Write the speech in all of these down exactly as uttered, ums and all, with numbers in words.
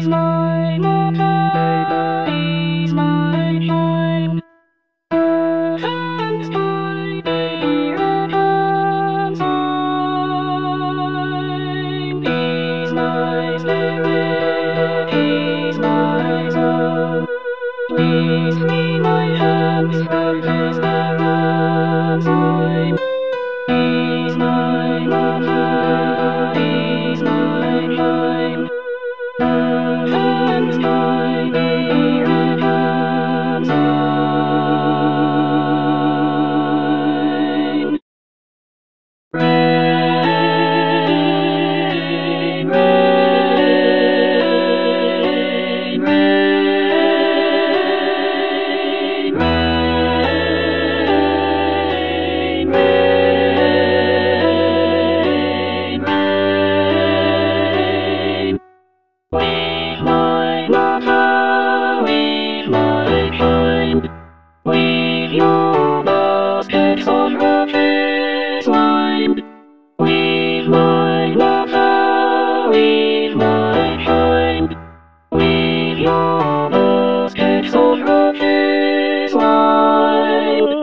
my lover, he's my time. And my baby reckons mine. He's my spirit, he's my soul. Please clean my hands from his errands. He's my lover, he's my time. And my baby reckons mine. Rain, rain, rain, rain, rain, rain. With my lover, with my kind, with your baskets of roses lined. With my lover, with my kind, with your baskets of roses lined.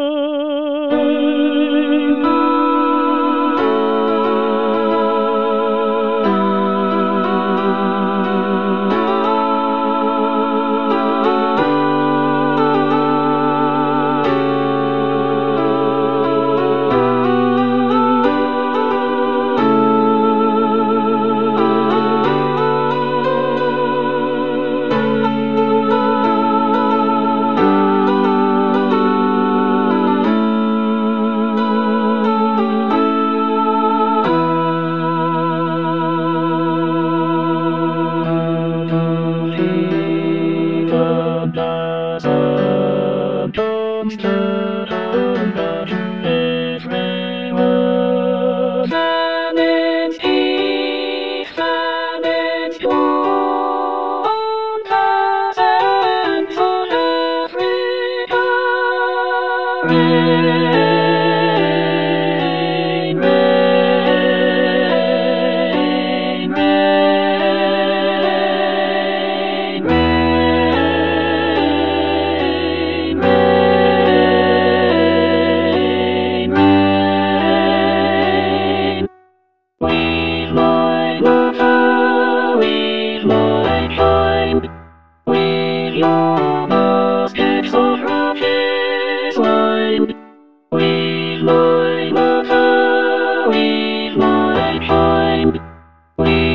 Rain, rain, rain, rain, rain, rain. With my lover, with my kind, with your baskets of roses lined. With my lover, with my kind, with